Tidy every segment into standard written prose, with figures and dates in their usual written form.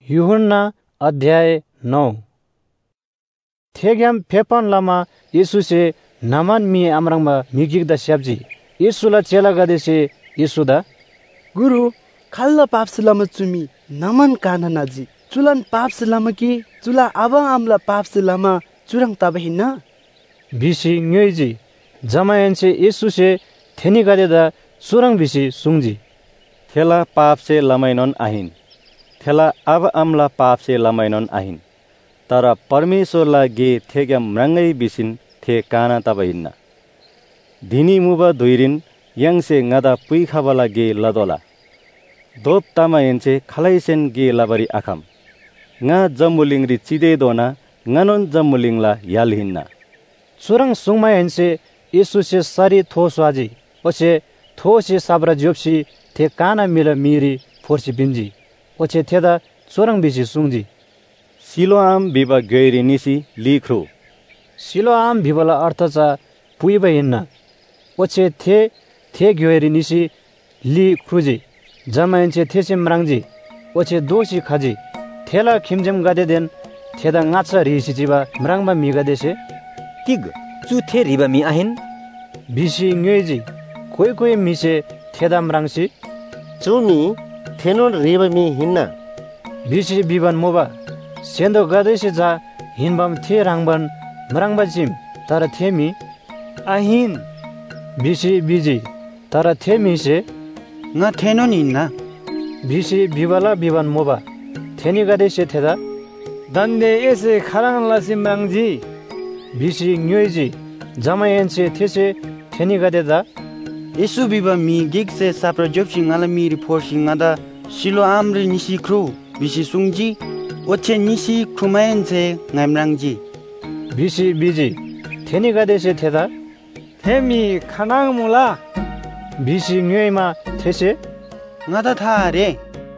यूहन्ना अध्याय 9। थेग्याम फेपन लमा येसुसे Naaman me आमरांबा मिगिगदा स्याब्जी येसुला चेला गदेसे येसुदा गुरु खाल्ला पापसलामा चुमी नमन काना नाजी चुलन पापसलामा कि चुला आबा आमला पापसलामा चुरंग तबहिना बिसी न्योइजी जमायनसे येसुसे थेनी गदेदा सुरंग बिसी सुंगजी थेला पाप से लमैनन आहिन थेला अब आमला पाप से लमैनन आहिन तर परमेश्वरलाई गे थेग्याम म्रंगै बिसिन थे काना तबहिन्ना धिनी मुबा धुइरिन यंगसे ngada पुइ खाबला गे लदोला दोप तामा यन्चे खलाइसेन गे लाबरी आखाम nga जम्बुलिंगरी चिदे दोना ngnon जम्बुलिंगला यालहिन्ना सुरंग सुंगमा यन्से येसुसे सरी थो स्वाजी ओछे थोसे साब्रा जोप्सी थे काना मिला मिरी फोर्सी बिन्जी ओछे थेदा सुरंग बिसी सुंगजी सिलोआम बिबा गैरी निसी लिख्रु सिलोआम बिबला अर्थ चा पुइबा हिन्ना ओछे थे गैरी निसी लि खुजी जमायन्चे थेसे म्रांगजी ओछे दोसी खाजी थेला खिमजेम गदेदेन थेदा ngacha रिसी जिबा म्रांगबा मिगदेसे तिग चु थे रिबा मि आहिन बिसी न्योइजी कोइ मिसे थेदा म्रांगसी चुमी थेनोन रिबा मि हिन्ना बिसी बिबन मोबा सेन्दो गदेसे जा हिनबम थे रांगबन म्रांगबा जिम तर थेमी आहिन बिसी बिजी तर थेमीसे न थेनोन हिन्ना बिसी बिबला बिबन मोबा थेनी गदेसे थेदा दन्दे एसे खराङ लासिम म्रांगजी बिसी न्योइजी जमायनसे थेसे थेनी गदेदा येसु बिबा मि गिगसे साप्रा जोप्सिङाला मिरी फोर्सिङादा सिलो आमरे निसी ख्रु बिसी सुंगजी ओछे निसी खुमायनसे ngайм랑지 बिसी बिजी थेनी गदेसे थेदा थेमी खानाङ मुला बिसी न्योइमा थेसे ngada थारे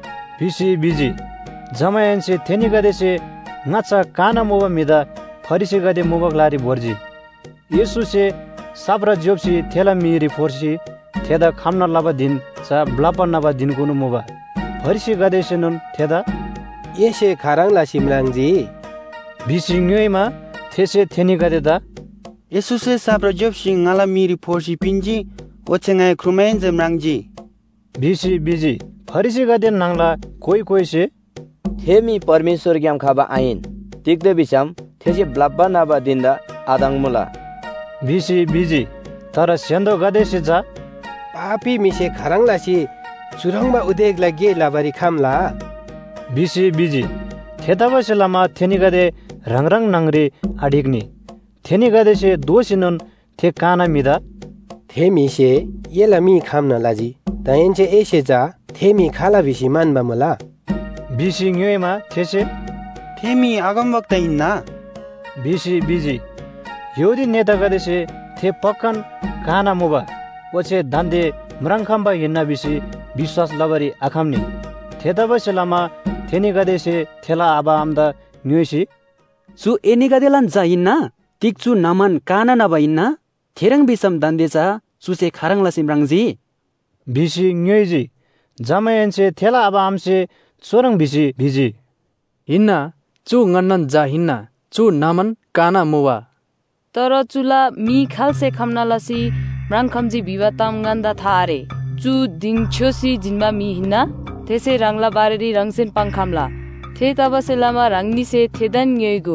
बिसी बिजी जमायनसे थेनी गदेसे ngacha काना मोबा मिदा फरिसे गदे मोबक लारी भोर्जी येसुसे साब्रा जोप्सी थेला मिरी फोर्सी थेदा खामना लाबा दिन चा ब्लापा नाबा दिन कुनु मोबा फरिसे गदेसे नन थेदा येसे खराङ लासिमराङजी बिसी न्योइमा थेसे थेनी गदेदा येसुसे साब्रा जोप्सी ngala मिरी फोर्सी पिन्जी ओछेङाय ख्रुमायन जमराङजी बिसी बिजी फरिसे गदे नांला कोइसे थेमी परमेश्वर ग्याम खाबा आइन तिक्दे बिसाम थेसे ब्लाब्बा नाबा दिन्दा आदाङ मुला बिसी बिजी तर सेन्दो गदेसे जा पापी मिसे खराङ लासी सुरङबा उदेगला गे लाबरी खामला बिसी बिजी थेताबसे लामा थेनी गदे रंगरंग नंगरी अडिग्नी थेनी गदेसे दोसिनन थे काना मिदा थेमीसे येलामी खामना लाजी तयनचे एसे जा थेमी खाला बिसी मानबा मला बिसी न्योइमा थेसे थेमी आगम वक्त हिन्ना बिसी बिजी योदी नेता गदेसे थे पक्कन काना मोबा ओछे दान्दे म्राङखाम्बा हिन्ना बिसी विश्वास लबरी आखामनी थेताबसे लामा थेनी गदेसे थेला आबा आमदा न्योइसी चु एनी गदेलान जाइन्ना तिक चु नामान काना नबाइन्ना थेरङ बिसम दान्देचा चुसे खराङ लासिमराङजी बिसी न्योइजी जमायनसे थेला आबा आमसे सोरङ बिसी बिजी हिन्ना चु ngन्नन जा हिन्ना चु नामन काना मोवा तर चुला मी खालसे खम्नालासी म्राङखम्जी बिवाताम गन्दा थारे चु दिङ छोसी जिन्बा मी हिन्ना थेसे रंगला बारेरी रंगसेन पंखामला थे तबसे लामा रंगनीसे थेदन न्योइगो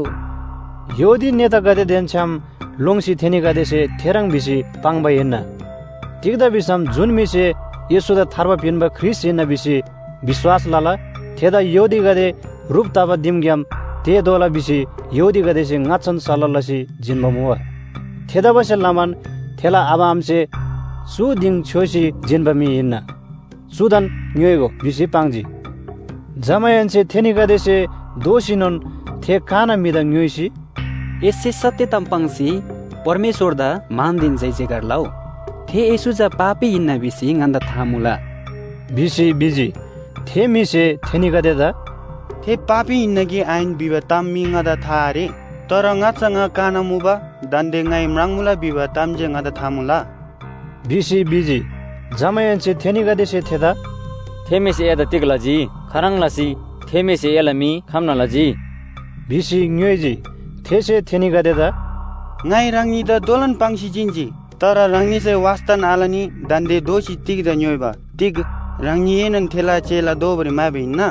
योदी नेता गदे देनछम लोङसी थेनी गदेसे थेरङ बिसी पाङबा हिन्ना तिग्दा बिसम जुन मिसे येसुदा थार्बा पिनबा ख्रिस हिन्ना बिसी विश्वास लाला थेदा योदी गदे रूप ताबा दिमग्याम ते दोला बिसी योदी गदेसे ngaचन सललसी जिन्बमुवा थेदा बसे लामान थेला आबामसे सु दिङ छोसी जिन्बमी हिन्ना सुदन न्योइगो बिसी पाङजी जमायनसे थेनी गदेसे दोसिनन थे काना मिदा न्योइसी एसे सत्य तम्पाङसी परमेश्वरदा मान दिन जैसे गर्लाउ थे येसुजा पापी हिन्ना बिसी nganda थामुला बिसी बिजी थे मिसे थेनी गदेदा थे पापी हिन्नगी आइन बिबा ताम्मी ngada थारे तर ngaचanga काना मुबा दान्दे ngai म्राङमुला बिबा तामजे ngada थामुला बिसी बिजी जमायनसे थेनी गदेसे थेदा थेमेसे एदा तिगलाजी खराङ लासी थेमेसे एलमी खामनालाजी बिसी न्योइजी थेसे थेनी गदेदा ngai rangni da dolan pangsi jinji tara rangni se wastan alani dande dosi tig da nyoiba tig rangni enan thela chela dobri mabe na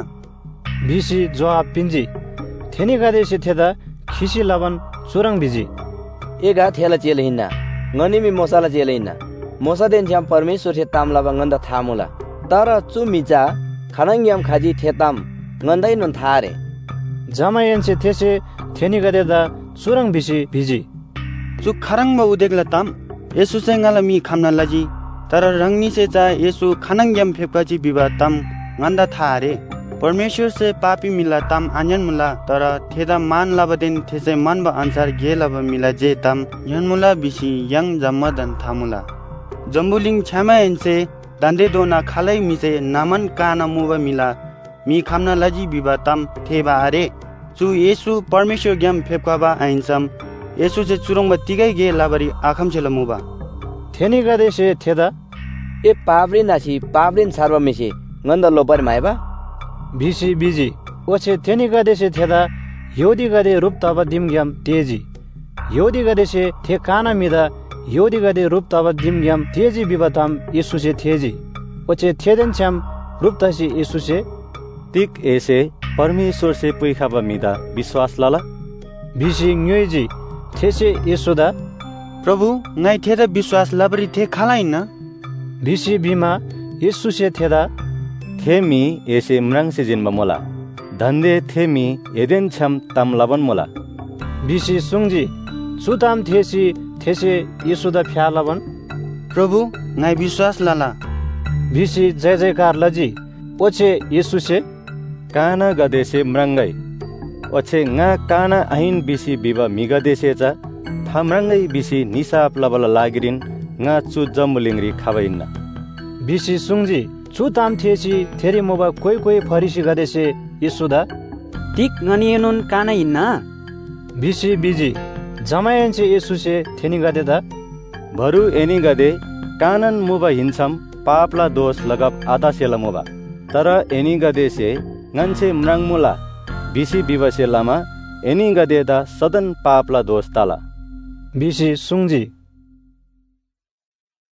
बिसी जवाब पिन्जी थेनी गदेसे थेदा खिसी लबन चुरङ बिजी एगा थेला चेला हिन्ना ngani mi mosala chela hinna mosa den jam परमेश्वर थे ताम लाबा nganda थामुला तर चु मिजा खानांगियाम खाजी थेताम ngandai non थारे जमायनसे थेसे थेनी गदेदा चुरङ बिसी बिजी chu kharang ma udegla tam yesu se ngala mi khamna laji tara rangni se cha yesu khanang yam phepka ji biba tam nganda thare परमेश्वर से पापी मिला तम आन्यन मुला तर थेदा मान लाबदेन थेसे मन बा अनुसार गे लब मिला जे तम यन मुला बिसी यंग जम्मदन थामुला जम्बुलिंग छमा एनसे दांदे दोना खालै मिसे नामन काना मुबा मिला मी खामना लजी बिबा तम थेबा आरे चु येसु परमेश्वर ग्याम फेपकाबा आइनसम येसु से चुरंग तिगै गे लाबरी आखम छेला मुबा थेनी गदेसे थेदा ए पाब्रिन नासी पाब्रिन सार्व मिसे nganda लोपर माइबा बिसी बिजी ओछे थेनी गदेसे थेदा योदी गदे रूप तब दिमग्याम तेजी योदी गदेसे थे काना मिदा योदी गदे रूप तब दिमग्याम तेजी बिबताम येसुसे थेजी ओछे थेदन छम रूप तसी येसुसे तिक एसे परमेश्वर से पुइखाबा मिदा विश्वास लाला बिसी न्योइजी थेसे येसुदा प्रभु ngai थेदा विश्वास लाबरी थे खालाइन बिसी बिमा येसुसे थेदा थेमी एसे म्रांग से जिन्म मोला धन्दे थेमी एदेन छम तम लबन मोला बिसी सुंगजी सुताम थेसी थेसे येसुदा फ्या लबन प्रभु ngai विश्वास लाला बिसी जय जयकार लजी ओछे येसुसे काना गदेसे म्रांगै ओछे nga काना आइन बिसी बिबा मिगदेसे चा थाम्रांगै बिसी निसाप लबल लागिरिन nga चु जम्बुलिंगरी खाबैन्ना बिसी सुंगजी छु ताम थेसी थेरी मोबा कोई फरिसी गदेसे येसुदा तिक ngani काना हिन्ना बिसी बिजी जमायनसे येसुसे थेनी गदेदा भरु एनी गदे कानन मुबा हिन्छम पापला दोष लगप आधा सेला मुबा तर एनी गदे से ngance म्रांग मुला बिसी बिबसे लामा एनी गदेदा सदन पापला दोष ताला बिसी सुंगजी